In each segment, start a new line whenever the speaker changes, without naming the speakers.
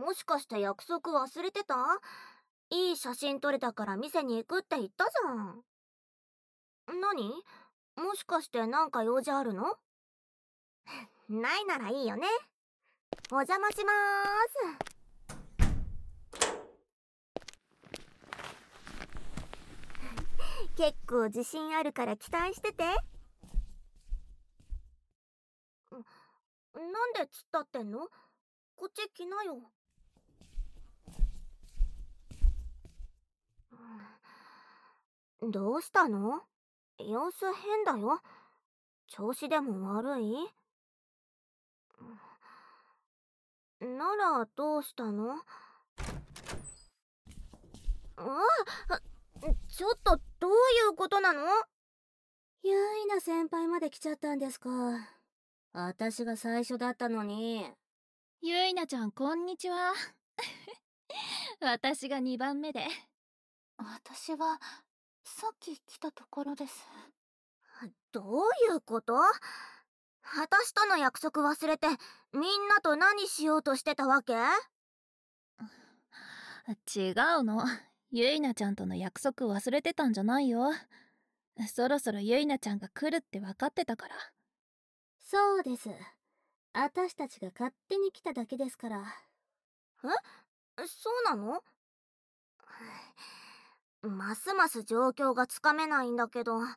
もしかして約束忘れてた？いい写真撮れたから店に行くって言ったじゃん。何？もしかしてなんか用事あるの？ないならいいよね。お邪魔しまーす。結構自信あるから期待してて。なんで突っ立ってんの？こっち来なよ。どうしたの？様子変だよ。調子でも悪い？ならどうしたの？あ、ちょっとどういうことなの？
ゆいな先輩まで来ちゃったんですか。私が最初だったのに。
ゆいなちゃんこんにちは。私が2番目で。
私はさっき来たところです。
どういうこと？私との約束忘れてみんなと何しようとしてたわけ？
違うの。ゆいなちゃんとの約束忘れてたんじゃないよ。そろそろゆいなちゃんが来るって分かってたから。
そうです。私たちが勝手に来ただけですから。
そうなの？ますます状況がつかめないんだけど。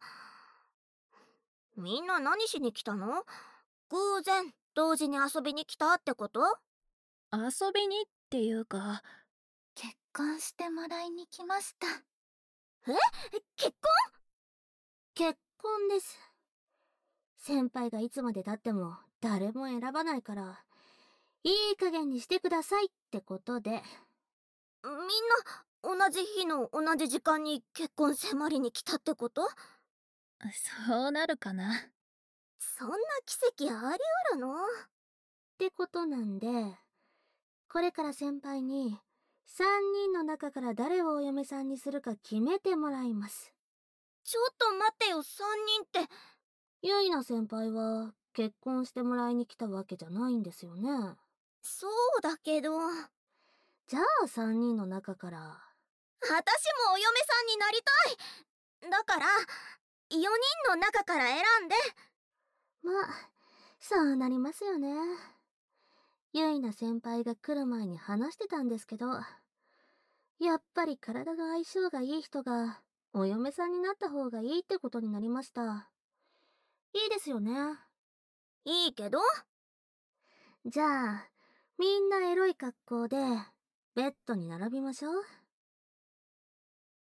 みんな何しに来たの？偶然同時に遊びに来たってこと？
遊びにっていうか、
結婚してもらいに来ました。
結
結婚です。先輩がいつまで経っても誰も選ばないから、いい加減にしてくださいってことで。
婚？みんな同じ日の同じ時間に結婚迫りに来たってこと？
そうなるかな。
そんな奇跡あり得るの？
ってことなんで、これから先輩に3人の中から誰をお嫁さんにするか決めてもらいます。
ちょっと待ってよ、3人って。
ゆいな先輩は結婚してもらいに来たわけじゃないんですよね。
そうだけど、
じゃあ3人の中から。
私もお嫁さんになりたい。だから4人の中から選んで。
まあ、そうなりますよね。ゆいな先輩が来る前に話してたんですけど、やっぱり体が相性がいい人がお嫁さんになった方がいいってことになりました。いいですよね。
いいけど。
じゃあ、みんなエロい格好でベッドに並びましょう。